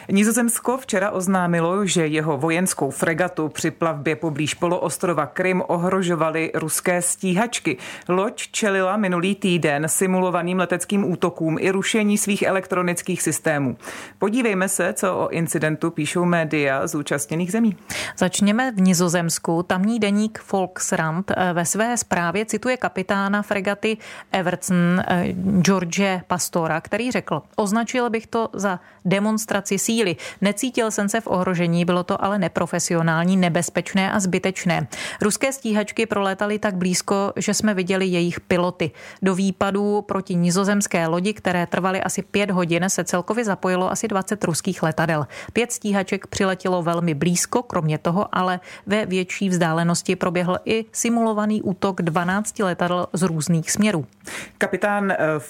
Nizozemsko včera oznámilo, že jeho vojenskou fregatu při plavbě poblíž poloostrova Krym ohrožovaly ruské stíhačky. Loď čelila minulý týden simulovaným leteckým útokům i rušení svých elektronických systémů. Podívejme se, co o incidentu píšou média zúčastněných zemí. Začněme v Nizozemsku. Tamní deník Volkskrant ve své zprávě cituje kapitána fregaty Evertsen George Pastora, který řekl: označil bych to za demonstraci síly. Necítil jsem se v ohrožení, bylo to ale neprofesionální, nebezpečné a zbytečné. Ruské stíhačky prolétaly tak blízko, že jsme viděli jejich piloty. Do výpadů proti nizozemské lodi, které trvaly asi 5 hodin, se celkově zapojilo asi 20 ruských letadel. 5 stíhaček přiletělo velmi blízko, kromě toho ale ve větší vzdálenosti proběhl i simulovaný útok 12 letadel z různých směrů. Kapitán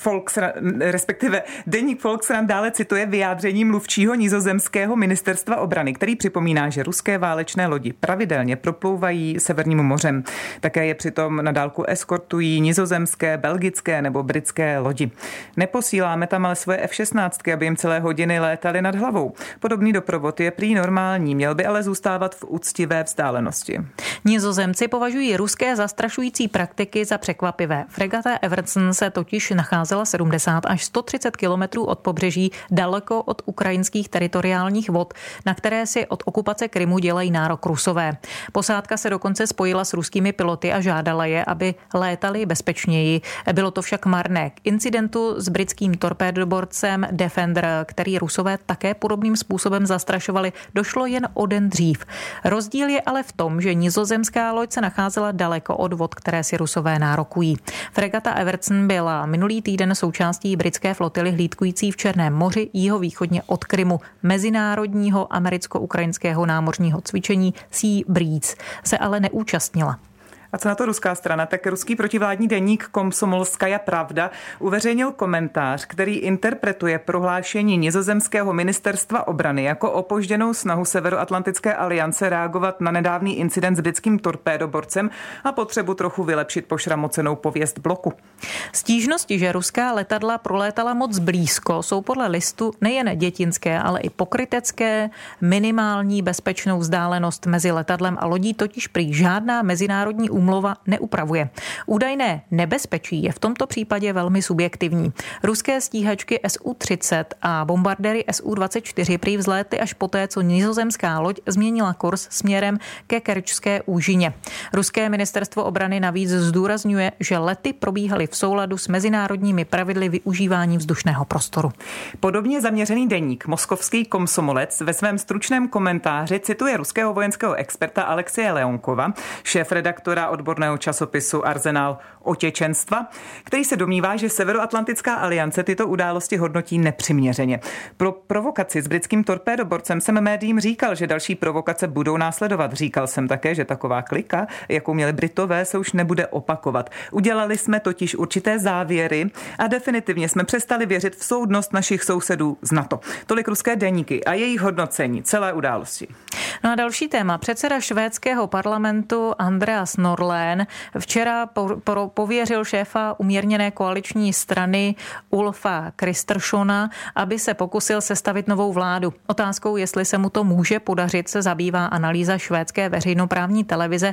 respektive deník Volkskrant dále cituje vyjádření mluvčího nizozemského ministerstva obrany, který připomíná, že ruské válečné lodi pravidelně proplouvají Severním mořem. Také je přitom na dálku eskortují nizozemské, belgické nebo britské lodi. Neposíláme tam ale svoje F-16, aby jim celé hodiny létaly nad hlavou. Podobný doprovod je prý normální, měl by ale zůstávat v úctivé vzdálenosti. Nizozemci považují ruské zastrašující praktiky za překvapivé. Fregata Evertsen se totiž nacházela 70 až 130 kilometrů od pobřeží, daleko od ukrajinských teritoriálních vod, na které si od okupace Krymu dělají nárok Rusové. Posádka se dokonce spojila s ruskými piloty a žádala je, aby létali bezpečněji. Bylo to však marné. K incidentu s britským torpédoborcem Defender, který Rusové také podobným způsobem zastrašovali, došlo jen o den dřív. Rozdíl je ale v tom, že nizozemská loď se nacházela daleko od vod, které si Rusové nárokují. Fregata Evertsen byla minulý týden součástí britské flotily hlídkující v Černém moři jihovýchodně od Krymu, mezinárodního americko-ukrajinského námořního cvičení Sea Breeze se ale neúčastnila. A co na to ruská strana? Tak ruský protivládní deník Komsomolskaja Pravda uveřejnil komentář, který interpretuje prohlášení nizozemského ministerstva obrany jako opožděnou snahu Severoatlantické aliance reagovat na nedávný incident s britským torpédoborcem a potřebu trochu vylepšit pošramocenou pověst bloku. Stížnosti, že ruská letadla prolétala moc blízko, jsou podle listu nejen dětinské, ale i pokrytecké. Minimální bezpečnou vzdálenost mezi letadlem a lodí totiž prý žádná mezinárodní úmluva neupravuje. Údajné nebezpečí je v tomto případě velmi subjektivní. Ruské stíhačky Su-30 a bombardéry Su-24 prý vzlétly až poté, co nizozemská loď změnila kurz směrem ke Kerčské úžině. Ruské ministerstvo obrany navíc zdůrazňuje, že lety probíhaly v souladu s mezinárodními pravidly využívání vzdušného prostoru. Podobně zaměřený deník Moskovský Komsomolec ve svém stručném komentáři cituje ruského vojenského experta Alexeje Leonkova, šéfredaktora odborného časopisu Arzenál otěčenstva, který se domnívá, že Severoatlantická aliance tyto události hodnotí nepřiměřeně. Pro provokaci s britským torpédoborcem jsem médiím říkal, že další provokace budou následovat. Říkal jsem také, že taková klika, jakou měli Britové, se už nebude opakovat. Udělali jsme totiž určité závěry a definitivně jsme přestali věřit v soudnost našich sousedů z NATO. Tolik ruské deníky a jejich hodnocení celé události. No a další téma. Předseda švédského parlamentu Andreas Norlén včera pověřil šéfa umírněné koaliční strany Ulfa Kristerssona, aby se pokusil sestavit novou vládu. Otázkou, jestli se mu to může podařit, se zabývá analýza švédské veřejnoprávní televize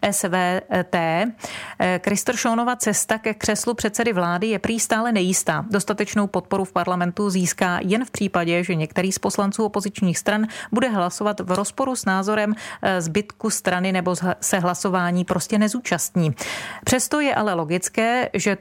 SVT. Kristerssonova cesta ke křeslu předsedy vlády je prý stále nejistá. Dostatečnou podporu v parlamentu získá jen v případě, že některý z poslanců opozičních stran bude hlasovat v rozporu s názorem zbytku strany nebo se hlasování prostě nezúčastní. Přesto je ale logické, že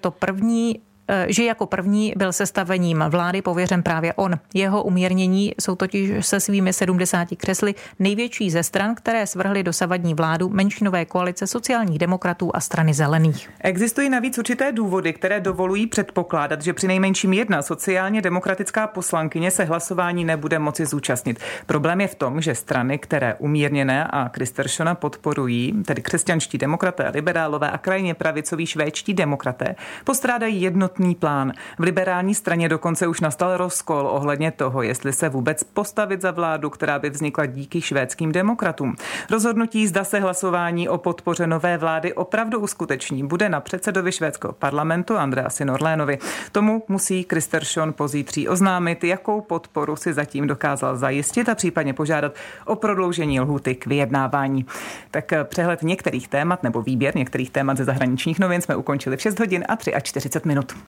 jako první byl sestavením vlády pověřen právě on. Jeho umírnění jsou totiž se svými 70 křesly největší ze stran, které svrhly dosavadní vládu menšinové koalice sociálních demokratů a strany zelených. Existují navíc určité důvody, které dovolují předpokládat, že přinejmenším jedna sociálně demokratická poslankyně se hlasování nebude moci zúčastnit. Problém je v tom, že strany, které umírněné a Kristerssona podporují, tedy křesťanští demokraté, liberálové a krajně pravicoví švédští demokraté, postrádají jednotu jednotný plán. V liberální straně dokonce už nastal rozkol ohledně toho, jestli se vůbec postavit za vládu, která by vznikla díky švédským demokratům. Rozhodnutí, zda se hlasování o podpoře nové vlády opravdu uskuteční, bude na předsedovi švédského parlamentu Andreasi Norlénovi. Tomu musí Kristersson pozítří oznámit, jakou podporu si zatím dokázal zajistit a případně požádat o prodloužení lhůty k vyjednávání. Tak přehled některých témat nebo výběr některých témat ze zahraničních novin jsme ukončili v 6 hodin a 43 minut.